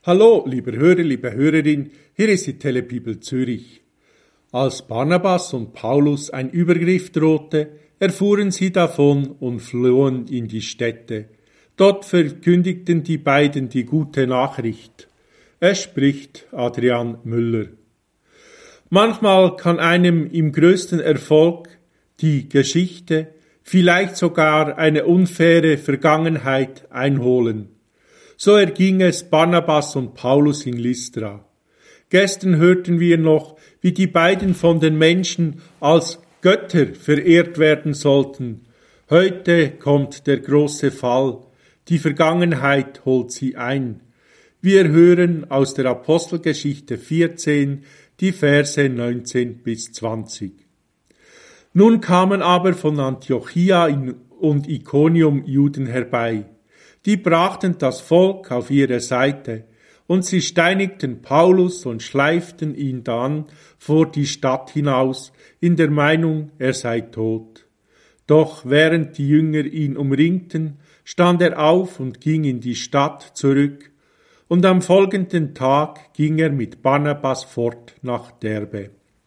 Hallo, lieber Hörer, liebe Hörerin, hier ist die Telebibel Zürich. Als Barnabas und Paulus ein Übergriff drohte, erfuhren sie davon und flohen in die Städte. Dort verkündigten die beiden die gute Nachricht. Es spricht Adrian Müller. Manchmal kann einem im größten Erfolg die Geschichte, vielleicht sogar eine unfaire Vergangenheit einholen. So erging es Barnabas und Paulus in Lystra. Gestern hörten wir noch, wie die beiden von den Menschen als Götter verehrt werden sollten. Heute kommt der große Fall. Die Vergangenheit holt sie ein. Wir hören aus der Apostelgeschichte 14 die Verse 19 bis 20. Nun kamen aber von Antiochia und Ikonium Juden herbei. Die brachten das Volk auf ihre Seite, und sie steinigten Paulus und schleiften ihn dann vor die Stadt hinaus, in der Meinung, er sei tot. Doch während die Jünger ihn umringten, stand er auf und ging in die Stadt zurück, und am folgenden Tag ging er mit Barnabas fort nach Derbe.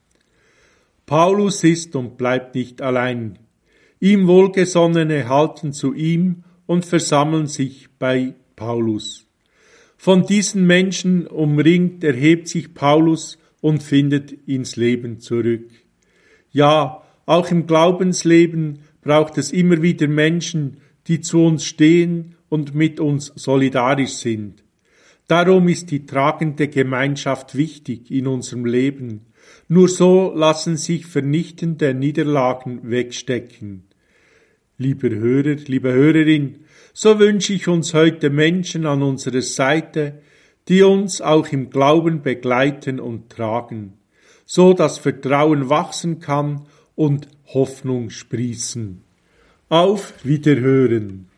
Paulus ist und bleibt nicht allein. Ihm Wohlgesonnene halten zu ihm und versammeln sich bei Paulus. Von diesen Menschen umringt erhebt sich Paulus und findet ins Leben zurück. Ja, auch im Glaubensleben braucht es immer wieder Menschen, die zu uns stehen und mit uns solidarisch sind. Darum ist die tragende Gemeinschaft wichtig in unserem Leben. Nur so lassen sich vernichtende Niederlagen wegstecken. Lieber Hörer, liebe Hörerin, so wünsche ich uns heute Menschen an unserer Seite, die uns auch im Glauben begleiten und tragen, so dass Vertrauen wachsen kann und Hoffnung sprießen. Auf Wiederhören!